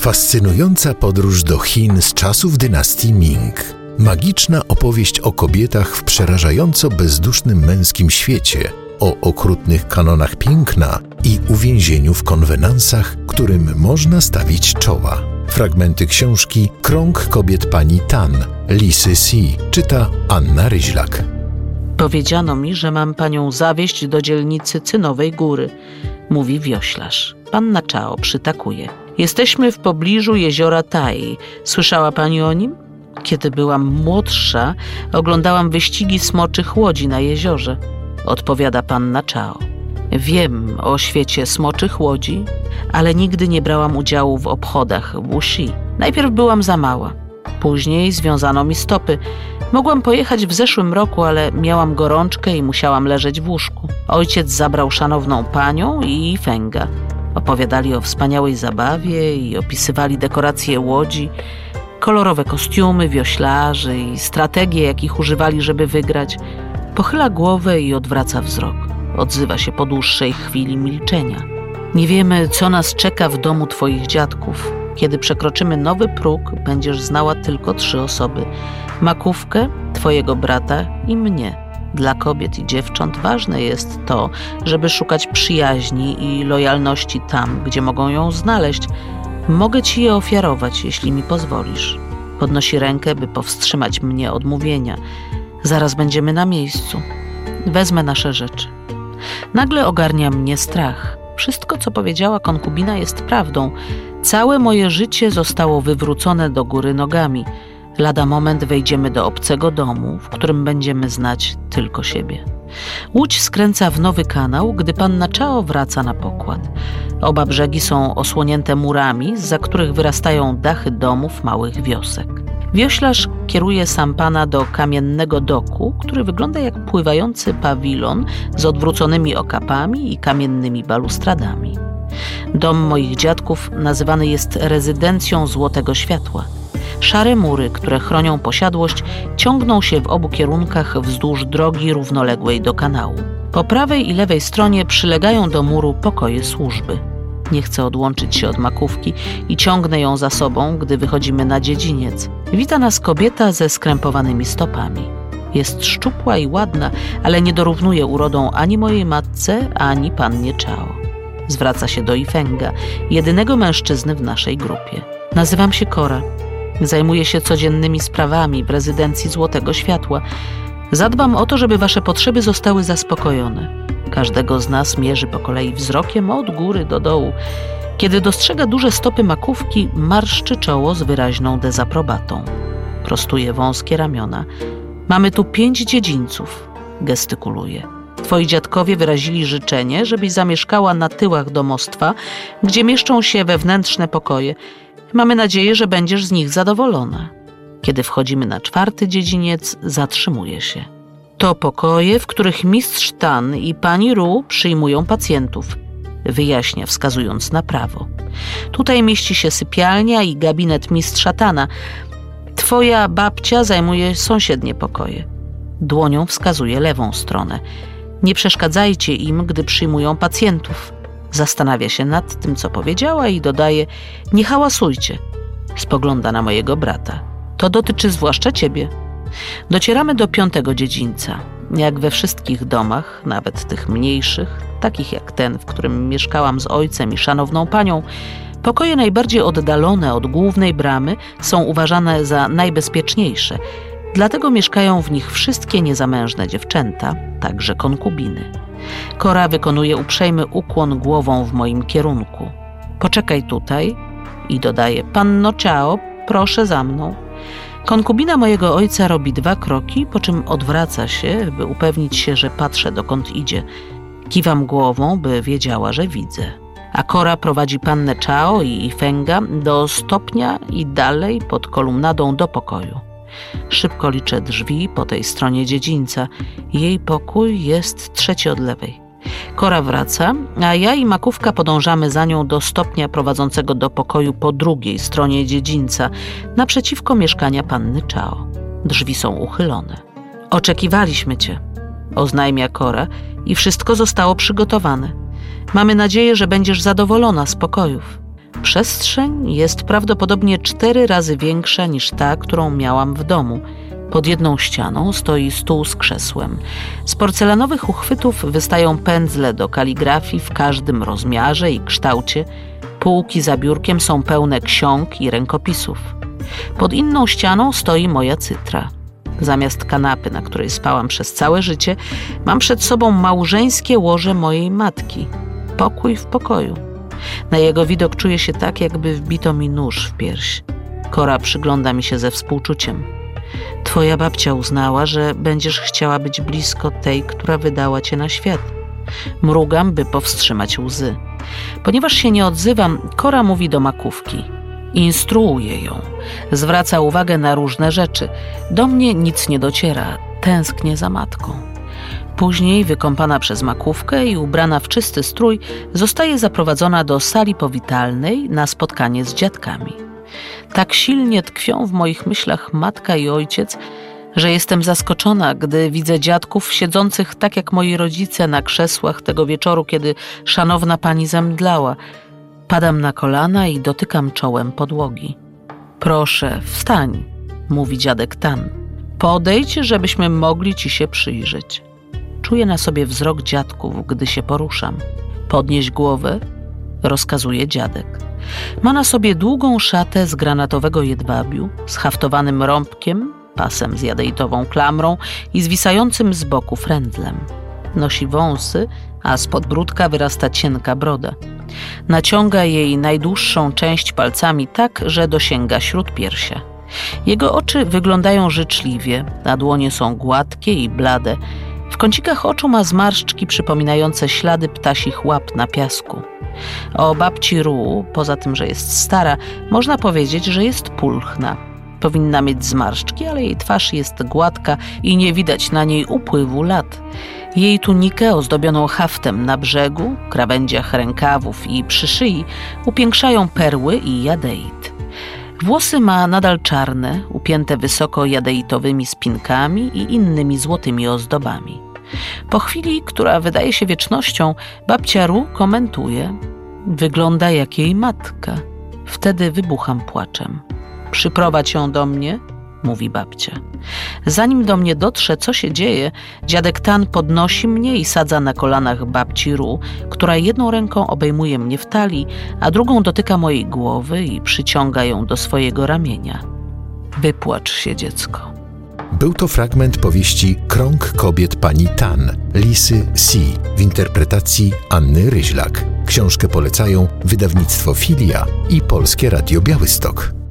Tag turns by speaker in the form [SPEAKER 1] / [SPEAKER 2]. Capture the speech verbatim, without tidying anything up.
[SPEAKER 1] Fascynująca podróż do Chin z czasów dynastii Ming. Magiczna opowieść o kobietach w przerażająco bezdusznym męskim świecie, o okrutnych kanonach piękna i uwięzieniu w konwenansach, którym można stawić czoła. Fragmenty książki Krąg kobiet pani Tan, Lisy Si, czyta Anna Ryźlak.
[SPEAKER 2] Powiedziano mi, że mam panią zawieźć do dzielnicy Cynowej Góry, mówi wioślarz. Panna Chao przytakuje. Jesteśmy w pobliżu jeziora Tai. Słyszała pani o nim? Kiedy byłam młodsza, oglądałam wyścigi smoczych łodzi na jeziorze, odpowiada panna Chao. Wiem o świecie smoczych łodzi, ale nigdy nie brałam udziału w obchodach wuxi. Najpierw byłam za mała. Później związano mi stopy. Mogłam pojechać w zeszłym roku, ale miałam gorączkę i musiałam leżeć w łóżku. Ojciec zabrał szanowną panią i Fenga. Opowiadali o wspaniałej zabawie i opisywali dekoracje łodzi, kolorowe kostiumy wioślarzy i strategie, jakich używali, żeby wygrać. Pochyla głowę i odwraca wzrok. Odzywa się po dłuższej chwili milczenia. Nie wiemy, co nas czeka w domu twoich dziadków. Kiedy przekroczymy nowy próg, będziesz znała tylko trzy osoby. Makówkę, twojego brata i mnie. Dla kobiet i dziewcząt ważne jest to, żeby szukać przyjaźni i lojalności tam, gdzie mogą ją znaleźć. Mogę ci je ofiarować, jeśli mi pozwolisz. Podnosi rękę, by powstrzymać mnie od mówienia. Zaraz będziemy na miejscu. Wezmę nasze rzeczy. Nagle ogarnia mnie strach. Wszystko, co powiedziała konkubina, jest prawdą. Całe moje życie zostało wywrócone do góry nogami. Lada moment wejdziemy do obcego domu, w którym będziemy znać tylko siebie. Łódź skręca w nowy kanał, gdy panna Chao wraca na pokład. Oba brzegi są osłonięte murami, zza których wyrastają dachy domów małych wiosek. Wioślarz kieruje sampana do kamiennego doku, który wygląda jak pływający pawilon z odwróconymi okapami i kamiennymi balustradami. Dom moich dziadków nazywany jest rezydencją Złotego Światła. Szare mury, które chronią posiadłość, ciągną się w obu kierunkach wzdłuż drogi równoległej do kanału. Po prawej i lewej stronie przylegają do muru pokoje służby. Nie chcę odłączyć się od makówki i ciągnę ją za sobą, gdy wychodzimy na dziedziniec. Wita nas kobieta ze skrępowanymi stopami. Jest szczupła i ładna, ale nie dorównuje urodą ani mojej matce, ani pannie Chao. Zwraca się do Ifenga, jedynego mężczyzny w naszej grupie. Nazywam się Cora. Zajmuję się codziennymi sprawami w rezydencji Złotego Światła. Zadbam o to, żeby wasze potrzeby zostały zaspokojone. Każdego z nas mierzy po kolei wzrokiem od góry do dołu. Kiedy dostrzega duże stopy makówki, marszczy czoło z wyraźną dezaprobatą. Prostuje wąskie ramiona. Mamy tu pięć dziedzińców, gestykuluje. Twoi dziadkowie wyrazili życzenie, żebyś zamieszkała na tyłach domostwa, gdzie mieszczą się wewnętrzne pokoje. Mamy nadzieję, że będziesz z nich zadowolona. Kiedy wchodzimy na czwarty dziedziniec, zatrzymuje się. To pokoje, w których mistrz Tan i pani Ru przyjmują pacjentów, wyjaśnia, wskazując na prawo. Tutaj mieści się sypialnia i gabinet mistrza Tana. Twoja babcia zajmuje sąsiednie pokoje. Dłonią wskazuje lewą stronę. Nie przeszkadzajcie im, gdy przyjmują pacjentów. Zastanawia się nad tym, co powiedziała i dodaje: nie hałasujcie. Spogląda na mojego brata. To dotyczy zwłaszcza ciebie. Docieramy do piątego dziedzińca. Jak we wszystkich domach, nawet tych mniejszych, takich jak ten, w którym mieszkałam z ojcem i szanowną panią, pokoje najbardziej oddalone od głównej bramy są uważane za najbezpieczniejsze. Dlatego mieszkają w nich wszystkie niezamężne dziewczęta, także konkubiny. Cora wykonuje uprzejmy ukłon głową w moim kierunku. Poczekaj tutaj i dodaje: panno Chao, proszę za mną. Konkubina mojego ojca robi dwa kroki, po czym odwraca się, by upewnić się, że patrzę, dokąd idzie. Kiwam głową, by wiedziała, że widzę. A Cora prowadzi pannę Chao i Fenga do stopnia i dalej pod kolumnadą do pokoju. Szybko liczę drzwi po tej stronie dziedzińca. Jej pokój jest trzeci od lewej. Cora wraca, a ja i makówka podążamy za nią do stopnia prowadzącego do pokoju po drugiej stronie dziedzińca, naprzeciwko mieszkania panny Chao. Drzwi są uchylone. Oczekiwaliśmy cię, oznajmia Cora, i wszystko zostało przygotowane. Mamy nadzieję, że będziesz zadowolona z pokojów. Przestrzeń jest prawdopodobnie cztery razy większa niż ta, którą miałam w domu. Pod jedną ścianą stoi stół z krzesłem. Z porcelanowych uchwytów wystają pędzle do kaligrafii w każdym rozmiarze i kształcie. Półki za biurkiem są pełne ksiąg i rękopisów. Pod inną ścianą stoi moja cytra. Zamiast kanapy, na której spałam przez całe życie, mam przed sobą małżeńskie łoże mojej matki. Pokój w pokoju. Na jego widok czuję się tak, jakby wbito mi nóż w pierś. Kora przygląda mi się ze współczuciem. Twoja babcia uznała, że będziesz chciała być blisko tej, która wydała cię na świat. Mrugam, by powstrzymać łzy. Ponieważ się nie odzywam, Kora mówi do makówki. Instruuje ją. Zwraca uwagę na różne rzeczy. Do mnie nic nie dociera. Tęsknię za matką. Później, wykąpana przez makówkę i ubrana w czysty strój, zostaje zaprowadzona do sali powitalnej na spotkanie z dziadkami. Tak silnie tkwią w moich myślach matka i ojciec, że jestem zaskoczona, gdy widzę dziadków siedzących tak jak moi rodzice na krzesłach tego wieczoru, kiedy szanowna pani zemdlała. Padam na kolana i dotykam czołem podłogi. Proszę, wstań, mówi dziadek Tan. Podejdź, żebyśmy mogli ci się przyjrzeć. Czuję na sobie wzrok dziadków, gdy się poruszam. Podnieś głowę, rozkazuje dziadek. Ma na sobie długą szatę z granatowego jedwabiu, z haftowanym rąbkiem, pasem z jadejtową klamrą i zwisającym z boku frędzlem. Nosi wąsy, a z podbródka wyrasta cienka broda. Naciąga jej najdłuższą część palcami tak, że dosięga śródpiersia. Jego oczy wyglądają życzliwie, a dłonie są gładkie i blade. W kącikach oczu ma zmarszczki przypominające ślady ptasich łap na piasku. O babci Ru, poza tym, że jest stara, można powiedzieć, że jest pulchna. Powinna mieć zmarszczki, ale jej twarz jest gładka i nie widać na niej upływu lat. Jej tunikę ozdobioną haftem na brzegu, krawędziach rękawów i przy szyi upiększają perły i jadeit. Włosy ma nadal czarne, upięte wysoko jadeitowymi spinkami i innymi złotymi ozdobami. Po chwili, która wydaje się wiecznością, babcia Ru komentuje: wygląda jak jej matka. Wtedy wybucham płaczem. Przyprowadź ją do mnie, mówi babcia. Zanim do mnie dotrze, co się dzieje, dziadek Tan podnosi mnie i sadza na kolanach babci Ru, która jedną ręką obejmuje mnie w talii, a drugą dotyka mojej głowy i przyciąga ją do swojego ramienia. Wypłacz się, dziecko.
[SPEAKER 1] Był to fragment powieści Krąg kobiet pani Tan, Lisy Si w interpretacji Anny Ryźlak. Książkę polecają wydawnictwo Filia i Polskie Radio Białystok.